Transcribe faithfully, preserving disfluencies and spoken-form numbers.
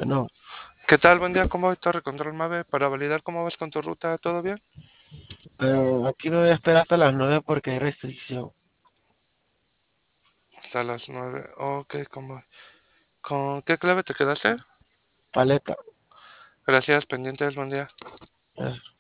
No, ¿Qué tal? Buen día, ¿cómo va Torre Control Mave? Para validar cómo vas con tu ruta, ¿todo bien? pero aquí me voy a esperar hasta las nueve porque hay restricción. Hasta las nueve. Ok, ¿cómo? ¿Con qué clave te quedaste? Paleta. Gracias, pendientes, buen día. Eso.